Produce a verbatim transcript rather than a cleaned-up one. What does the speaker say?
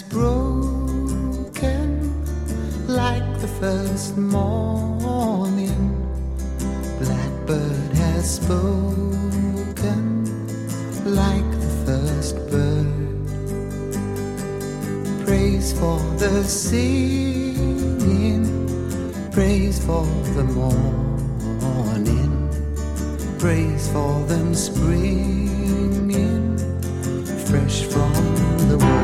has broken like the first morning. Blackbird has spoken like the first bird. Praise for the singing, praise for the morning, praise for them springing fresh from the world.